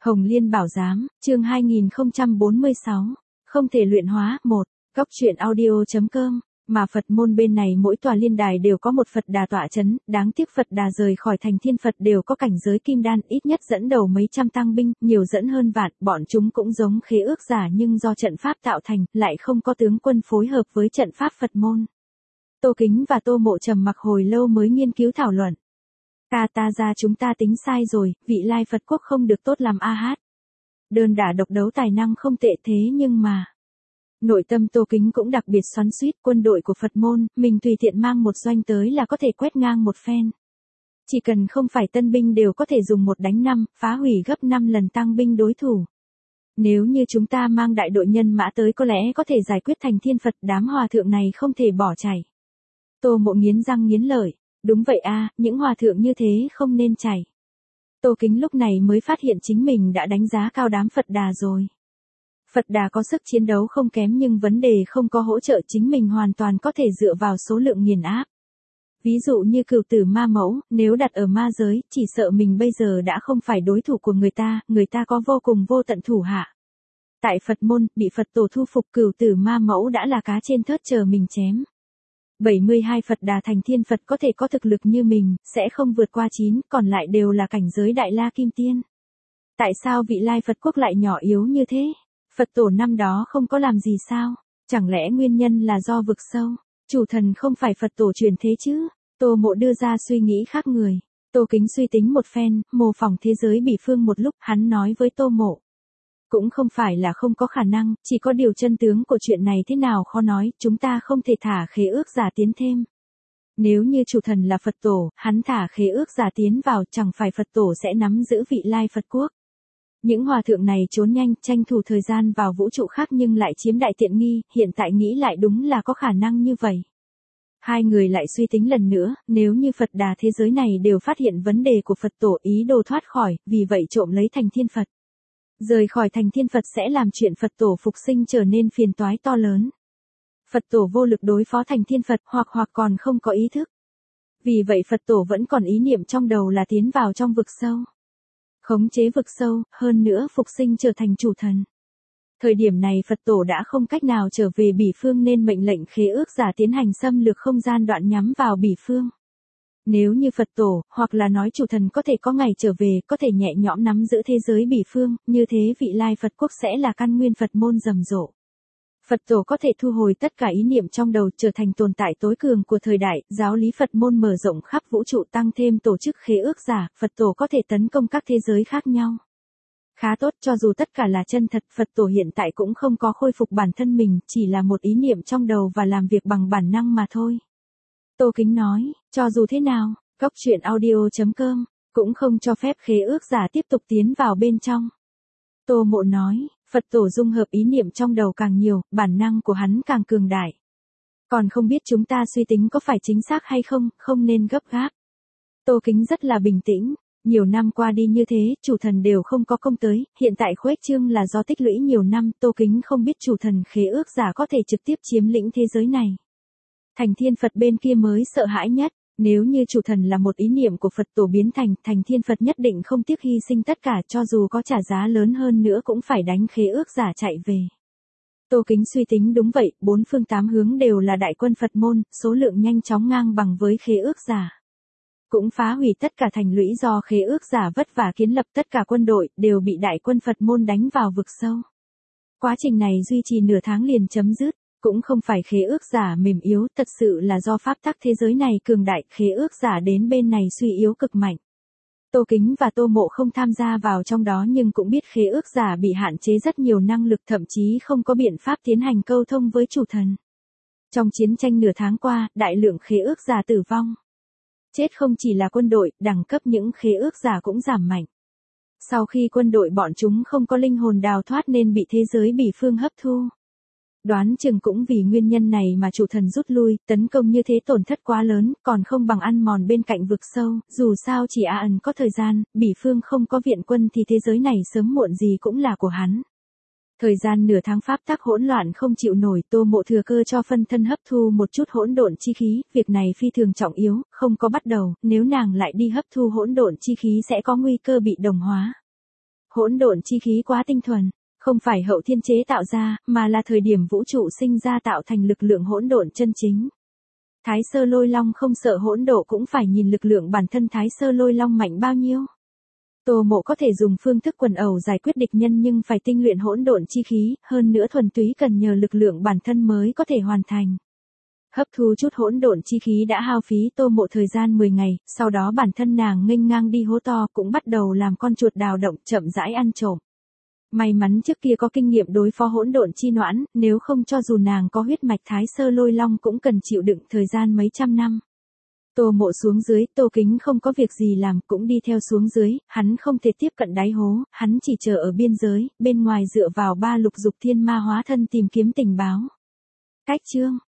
Hồng Liên Bảo Giám, chương 2046. Không thể luyện hóa, 1. Góc truyện audio.com. Mà Phật môn bên này mỗi tòa liên đài đều có một Phật Đà tọa chấn, đáng tiếc Phật Đà rời khỏi thành thiên Phật đều có cảnh giới kim đan, ít nhất dẫn đầu mấy trăm tăng binh, nhiều dẫn hơn vạn, bọn chúng cũng giống khế ước giả nhưng do trận pháp tạo thành, lại không có tướng quân phối hợp với trận pháp Phật môn. Tô Kính và Tô Mộ trầm mặc hồi lâu mới nghiên cứu thảo luận. Ta ra chúng ta tính sai rồi, vị lai Phật quốc không được tốt làm a hát. Đơn đả độc đấu tài năng không tệ thế nhưng mà... Nội tâm Tô Kính cũng đặc biệt xoắn xuýt, quân đội của Phật môn, mình tùy tiện mang một doanh tới là có thể quét ngang một phen. Chỉ cần không phải tân binh đều có thể dùng 1 đánh 5, phá hủy gấp 5 lần tăng binh đối thủ. Nếu như chúng ta mang đại đội nhân mã tới có lẽ có thể giải quyết thành thiên Phật, đám hòa thượng này không thể bỏ chạy. Tô Mộ nghiến răng nghiến lợi. Đúng vậy a, những hòa thượng như thế không nên chạy. Tô Kính lúc này mới phát hiện chính mình đã đánh giá cao đám Phật Đà rồi. Phật Đà có sức chiến đấu không kém nhưng vấn đề không có hỗ trợ chính mình hoàn toàn có thể dựa vào số lượng nghiền áp. Ví dụ như Cửu Tử Ma Mẫu, nếu đặt ở ma giới, chỉ sợ mình bây giờ đã không phải đối thủ của người ta có vô cùng vô tận thủ hạ. Tại Phật môn, bị Phật tổ thu phục Cửu Tử Ma Mẫu đã là cá trên thớt chờ mình chém. 72 Phật Đà thành thiên Phật có thể có thực lực như mình, sẽ không vượt qua 9, còn lại đều là cảnh giới Đại La Kim Tiên. Tại sao vị lai Phật quốc lại nhỏ yếu như thế? Phật tổ năm đó không có làm gì sao? Chẳng lẽ nguyên nhân là do vực sâu? Chủ thần không phải Phật tổ truyền thế chứ? Tô Mộ đưa ra suy nghĩ khác người. Tô Kính suy tính một phen, mô phỏng thế giới Bỉ Phương một lúc, hắn nói với Tô Mộ. Cũng không phải là không có khả năng, chỉ có điều chân tướng của chuyện này thế nào khó nói, chúng ta không thể thả khế ước giả tiến thêm. Nếu như chủ thần là Phật tổ, hắn thả khế ước giả tiến vào chẳng phải Phật tổ sẽ nắm giữ vị lai Phật quốc. Những hòa thượng này trốn nhanh, tranh thủ thời gian vào vũ trụ khác nhưng lại chiếm đại tiện nghi, hiện tại nghĩ lại đúng là có khả năng như vậy. Hai người lại suy tính lần nữa, nếu như Phật Đà thế giới này đều phát hiện vấn đề của Phật tổ ý đồ thoát khỏi, vì vậy trộm lấy thành thiên Phật. Rời khỏi thành thiên Phật sẽ làm chuyện Phật tổ phục sinh trở nên phiền toái to lớn. Phật tổ vô lực đối phó thành thiên Phật hoặc còn không có ý thức. Vì vậy Phật tổ vẫn còn ý niệm trong đầu là tiến vào trong vực sâu. Khống chế vực sâu, hơn nữa phục sinh trở thành chủ thần. Thời điểm này Phật tổ đã không cách nào trở về Bỉ Phương nên mệnh lệnh khế ước giả tiến hành xâm lược không gian đoạn nhắm vào Bỉ Phương. Nếu như Phật tổ, hoặc là nói chủ thần có thể có ngày trở về, có thể nhẹ nhõm nắm giữ thế giới Bỉ Phương, như thế vị lai Phật quốc sẽ là căn nguyên Phật môn rầm rộ. Phật tổ có thể thu hồi tất cả ý niệm trong đầu trở thành tồn tại tối cường của thời đại, giáo lý Phật môn mở rộng khắp vũ trụ tăng thêm tổ chức khế ước giả, Phật tổ có thể tấn công các thế giới khác nhau. Khá tốt, cho dù tất cả là chân thật, Phật tổ hiện tại cũng không có khôi phục bản thân mình, chỉ là một ý niệm trong đầu và làm việc bằng bản năng mà thôi. Tô Kính nói, cho dù thế nào, góc truyện audio.com, cũng không cho phép khế ước giả tiếp tục tiến vào bên trong. Tô Mộ nói, Phật tổ dung hợp ý niệm trong đầu càng nhiều, bản năng của hắn càng cường đại. Còn không biết chúng ta suy tính có phải chính xác hay không, không nên gấp gáp. Tô Kính rất là bình tĩnh, nhiều năm qua đi như thế, chủ thần đều không có công tới, hiện tại khuếch trương là do tích lũy nhiều năm, Tô Kính không biết chủ thần khế ước giả có thể trực tiếp chiếm lĩnh thế giới này. Thành thiên Phật bên kia mới sợ hãi nhất, nếu như chủ thần là một ý niệm của Phật tổ biến thành thiên Phật nhất định không tiếc hy sinh tất cả cho dù có trả giá lớn hơn nữa cũng phải đánh khế ước giả chạy về. Tô Kính suy tính đúng vậy, 4 phương 8 hướng đều là đại quân Phật môn, số lượng nhanh chóng ngang bằng với khế ước giả. Cũng phá hủy tất cả thành lũy do khế ước giả vất vả kiến lập tất cả quân đội đều bị đại quân Phật môn đánh vào vực sâu. Quá trình này duy trì nửa tháng liền chấm dứt. Cũng không phải khế ước giả mềm yếu, thật sự là do pháp tắc thế giới này cường đại, khế ước giả đến bên này suy yếu cực mạnh. Tô Kính và Tô Mộ không tham gia vào trong đó nhưng cũng biết khế ước giả bị hạn chế rất nhiều năng lực thậm chí không có biện pháp tiến hành câu thông với chủ thần. Trong chiến tranh nửa tháng qua, đại lượng khế ước giả tử vong. Chết không chỉ là quân đội, đẳng cấp những khế ước giả cũng giảm mạnh. Sau khi quân đội bọn chúng không có linh hồn đào thoát nên bị thế giới Bỉ Phương hấp thu. Đoán chừng cũng vì nguyên nhân này mà chủ thần rút lui, tấn công như thế tổn thất quá lớn, còn không bằng ăn mòn bên cạnh vực sâu, dù sao chỉ ẩn có thời gian, Bỉ Phương không có viện quân thì thế giới này sớm muộn gì cũng là của hắn. Thời gian nửa tháng pháp tắc hỗn loạn không chịu nổi, Tô Mộ thừa cơ cho phân thân hấp thu một chút hỗn độn chi khí, việc này phi thường trọng yếu, không có bắt đầu, nếu nàng lại đi hấp thu hỗn độn chi khí sẽ có nguy cơ bị đồng hóa. Hỗn độn chi khí quá tinh thuần, không phải hậu thiên chế tạo ra, mà là thời điểm vũ trụ sinh ra tạo thành lực lượng hỗn độn chân chính. Thái Sơ Lôi Long không sợ hỗn độn cũng phải nhìn lực lượng bản thân Thái Sơ Lôi Long mạnh bao nhiêu. Tô Mộ có thể dùng phương thức quần ẩu giải quyết địch nhân nhưng phải tinh luyện hỗn độn chi khí, hơn nữa thuần túy cần nhờ lực lượng bản thân mới có thể hoàn thành. Hấp thu chút hỗn độn chi khí đã hao phí Tô Mộ thời gian 10 ngày, sau đó bản thân nàng nghênh ngang đi hố to cũng bắt đầu làm con chuột đào động chậm rãi ăn trộm. May mắn trước kia có kinh nghiệm đối phó hỗn độn chi noãn, nếu không cho dù nàng có huyết mạch Thái Sơ Lôi Long cũng cần chịu đựng thời gian mấy trăm năm. Tô Mộ xuống dưới, Tô Kính không có việc gì làm cũng đi theo xuống dưới, hắn không thể tiếp cận đáy hố, hắn chỉ chờ ở biên giới, bên ngoài dựa vào ba lục dục thiên ma hóa thân tìm kiếm tình báo. Cách chương